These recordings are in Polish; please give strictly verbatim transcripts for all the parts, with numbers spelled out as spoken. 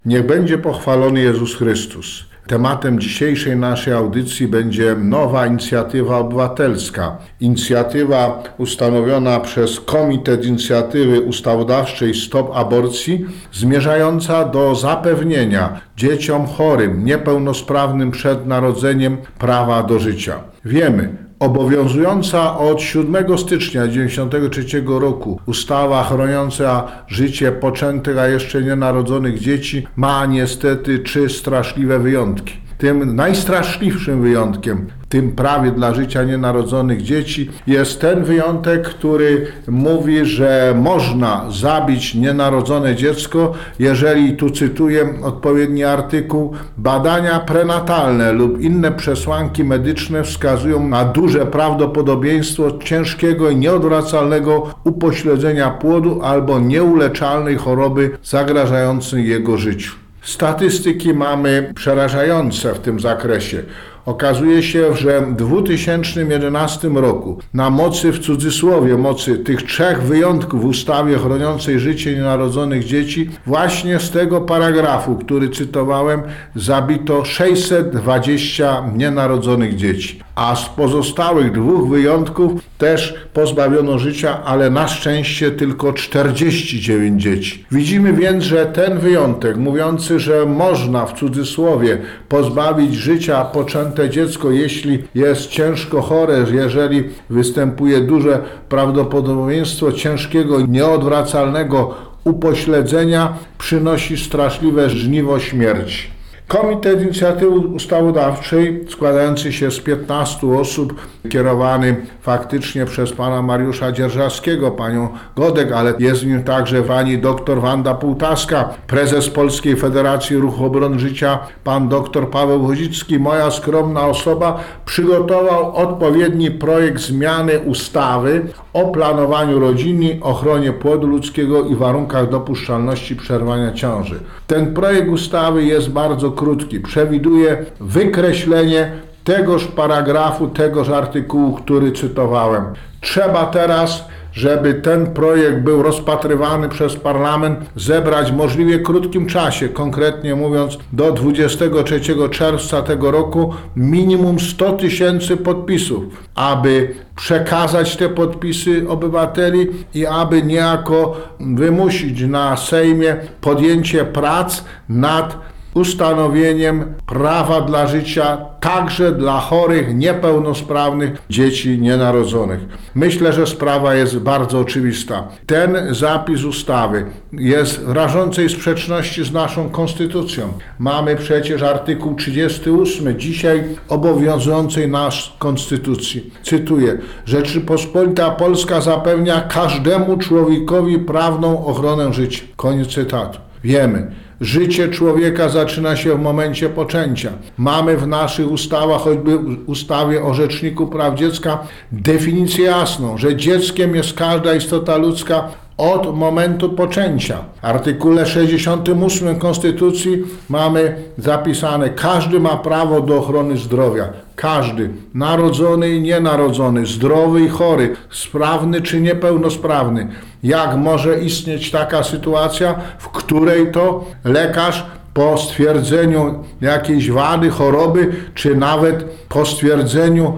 Niech będzie pochwalony Jezus Chrystus. Tematem dzisiejszej naszej audycji będzie nowa inicjatywa obywatelska. Inicjatywa ustanowiona przez Komitet Inicjatywy Ustawodawczej Stop Aborcji, zmierzająca do zapewnienia dzieciom chorym, niepełnosprawnym przed narodzeniem prawa do życia. Wiemy, obowiązująca od siódmego stycznia tysiąc dziewięćset dziewięćdziesiątego trzeciego roku ustawa chroniąca życie poczętych, a jeszcze nienarodzonych dzieci ma niestety trzy straszliwe wyjątki. Tym najstraszliwszym wyjątkiem w tym prawie dla życia nienarodzonych dzieci jest ten wyjątek, który mówi, że można zabić nienarodzone dziecko, jeżeli, tu cytuję odpowiedni artykuł, badania prenatalne lub inne przesłanki medyczne wskazują na duże prawdopodobieństwo ciężkiego i nieodwracalnego upośledzenia płodu albo nieuleczalnej choroby zagrażającej jego życiu. Statystyki mamy przerażające w tym zakresie. Okazuje się, że w dwa tysiące jedenastym roku na mocy, w cudzysłowie, mocy tych trzech wyjątków w ustawie chroniącej życie nienarodzonych dzieci, właśnie z tego paragrafu, który cytowałem, zabito sześćset dwadzieścia nienarodzonych dzieci. A z pozostałych dwóch wyjątków też pozbawiono życia, ale na szczęście tylko czterdzieści dziewięć dzieci. Widzimy więc, że ten wyjątek mówiący, że można w cudzysłowie pozbawić życia poczęte dziecko, jeśli jest ciężko chore, jeżeli występuje duże prawdopodobieństwo ciężkiego, nieodwracalnego upośledzenia, przynosi straszliwe żniwo śmierci. Komitet Inicjatywy Ustawodawczej, składający się z piętnastu osób, kierowany faktycznie przez pana Mariusza Dzierżawskiego, panią Godek, ale jest w nim także pani doktor Wanda Półtaska, prezes Polskiej Federacji Ruchu Obrony Życia, pan doktor Paweł Wozicki, moja skromna osoba, przygotował odpowiedni projekt zmiany ustawy o planowaniu rodziny, ochronie płodu ludzkiego i warunkach dopuszczalności przerwania ciąży. Ten projekt ustawy jest bardzo krótki. Przewiduje wykreślenie tegoż paragrafu, tegoż artykułu, który cytowałem. Trzeba teraz, żeby ten projekt był rozpatrywany przez parlament, zebrać w możliwie krótkim czasie, konkretnie mówiąc do dwudziestego trzeciego czerwca tego roku, minimum sto tysięcy podpisów, aby przekazać te podpisy obywateli i aby niejako wymusić na Sejmie podjęcie prac nad ustanowieniem prawa dla życia także dla chorych, niepełnosprawnych dzieci nienarodzonych. Myślę, że sprawa jest bardzo oczywista. Ten zapis ustawy jest w rażącej sprzeczności z naszą konstytucją. Mamy przecież artykuł trzydziesty ósmy dzisiaj obowiązującej nas konstytucji. Cytuję: Rzeczypospolita Polska zapewnia każdemu człowiekowi prawną ochronę życia. Koniec cytatu. Wiemy, życie człowieka zaczyna się w momencie poczęcia. Mamy w naszych ustawach, choćby w ustawie o Rzeczniku Praw Dziecka, definicję jasną, że dzieckiem jest każda istota ludzka od momentu poczęcia. W artykule sześćdziesiątym ósmym Konstytucji mamy zapisane: każdy ma prawo do ochrony zdrowia. Każdy, narodzony i nienarodzony, zdrowy i chory, sprawny czy niepełnosprawny. Jak może istnieć taka sytuacja, w której to lekarz po stwierdzeniu jakiejś wady, choroby, czy nawet po stwierdzeniu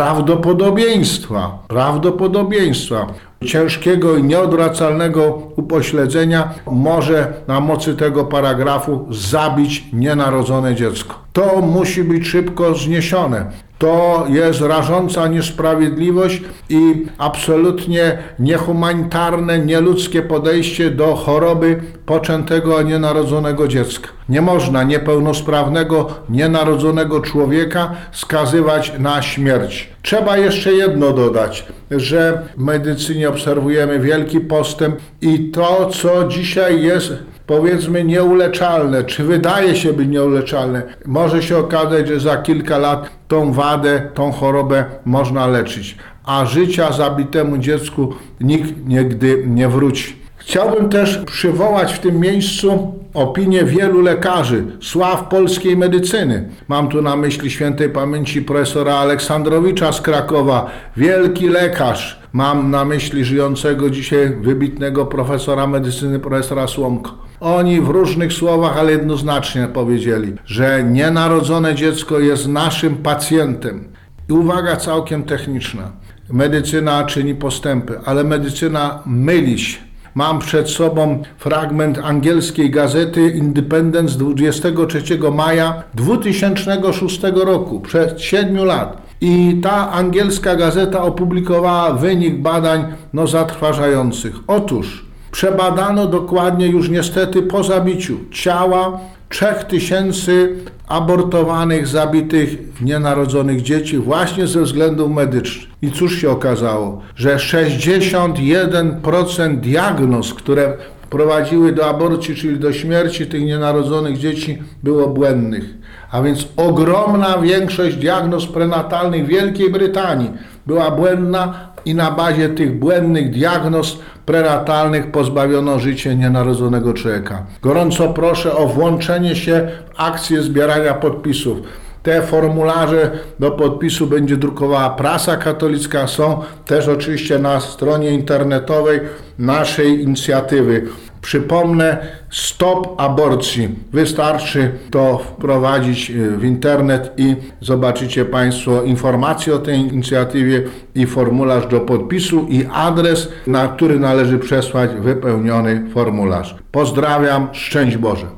prawdopodobieństwa, prawdopodobieństwa ciężkiego i nieodwracalnego upośledzenia może na mocy tego paragrafu zabić nienarodzone dziecko. To musi być szybko zniesione. To jest rażąca niesprawiedliwość i absolutnie niehumanitarne, nieludzkie podejście do choroby poczętego, a nienarodzonego dziecka. Nie można niepełnosprawnego, nienarodzonego człowieka skazywać na śmierć. Trzeba jeszcze jedno dodać, że w medycynie obserwujemy wielki postęp i to, co dzisiaj jest, powiedzmy, nieuleczalne, czy wydaje się być nieuleczalne, może się okazać, że za kilka lat tą wadę, tą chorobę można leczyć, a życia zabitemu dziecku nikt nigdy nie wróci. Chciałbym też przywołać w tym miejscu opinię wielu lekarzy, sław polskiej medycyny. Mam tu na myśli świętej pamięci profesora Aleksandrowicza z Krakowa, wielki lekarz. Mam na myśli żyjącego dzisiaj wybitnego profesora medycyny profesora Słomko. Oni w różnych słowach, ale jednoznacznie powiedzieli, że nienarodzone dziecko jest naszym pacjentem. I uwaga całkiem techniczna. Medycyna czyni postępy, ale medycyna myli się. Mam przed sobą fragment angielskiej gazety Independent z dwudziestego trzeciego maja dwutysięcznego szóstego roku, przed siedmiu lat. I ta angielska gazeta opublikowała wynik badań no, zatrważających. Otóż przebadano dokładnie już niestety po zabiciu ciała trzech tysięcy abortowanych, zabitych, nienarodzonych dzieci właśnie ze względów medycznych. I cóż się okazało? Że sześćdziesiąt jeden procent diagnoz, które prowadziły do aborcji, czyli do śmierci tych nienarodzonych dzieci, było błędnych. A więc ogromna większość diagnoz prenatalnych w Wielkiej Brytanii była błędna i na bazie tych błędnych diagnoz prenatalnych pozbawiono życia nienarodzonego człowieka. Gorąco proszę o włączenie się w akcję zbierania podpisów. Te formularze do podpisu będzie drukowała prasa katolicka, są też oczywiście na stronie internetowej naszej inicjatywy. Przypomnę, stop aborcji. Wystarczy to wprowadzić w internet i zobaczycie Państwo informacje o tej inicjatywie i formularz do podpisu i adres, na który należy przesłać wypełniony formularz. Pozdrawiam, szczęść Boże.